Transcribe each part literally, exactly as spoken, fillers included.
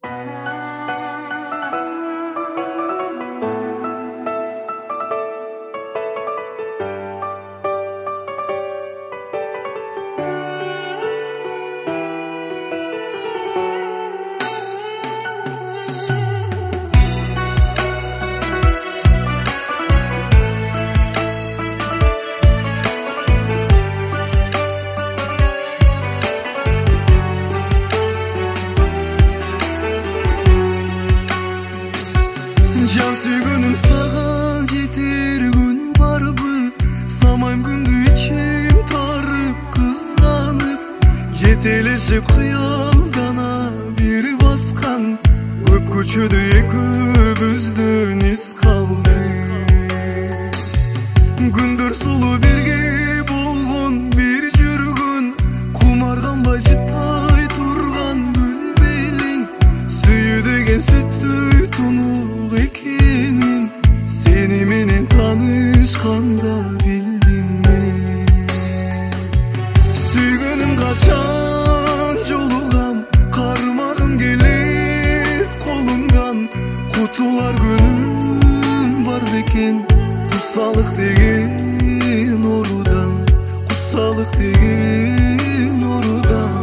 Can suygunum sağan jeter gün barбы, самайм күндү ичим тарып кызганып, жетелешип кыялдана бир баскан, көп көчөдө экөөбүздөн из калды. Күндөр сулуу бирге болгон бир жүргөн, кумарганбай жытай турган бүлбелиң, сүйүү деген сүттөй тунук экенин сени менен таанышканда билдим мен. Сүйгөнүм качан жолугам, кармагым келет колумдан, кутулар күнүм бар бекен, кусалык деген оорудан, кусалык деген оорудан.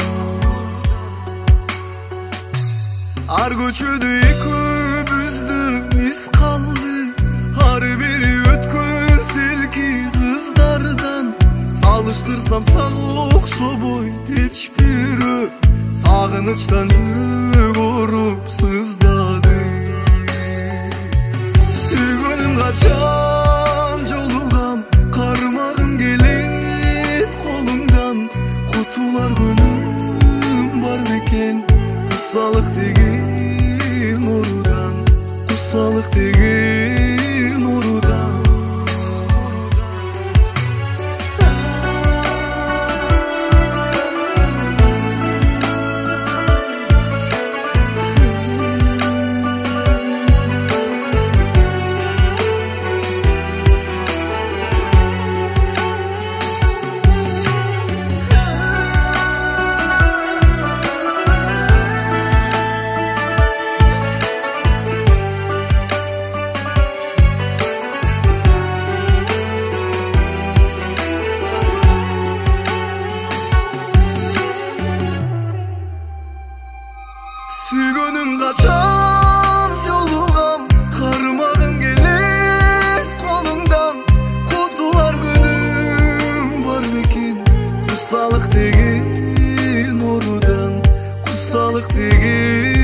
Ар көчөдө экөөбүздүн из калды, ар бири өткөн селки кыздардан. Салыштырсам сага окшобойт эч бирөө, сагынычтан жүрөк ооруп сыздады. Сүйгөнүм качан жолугам, кармагым келет колумдан, кутулар күнүм бар бекен, кусалык деген оорудан, кусалык деген оорудан. Сүйгөнүм качан жолугам, кармагым келет колуңдан, кутулар күнүм бар бекен, кусалык деген оорудан, кусалык деген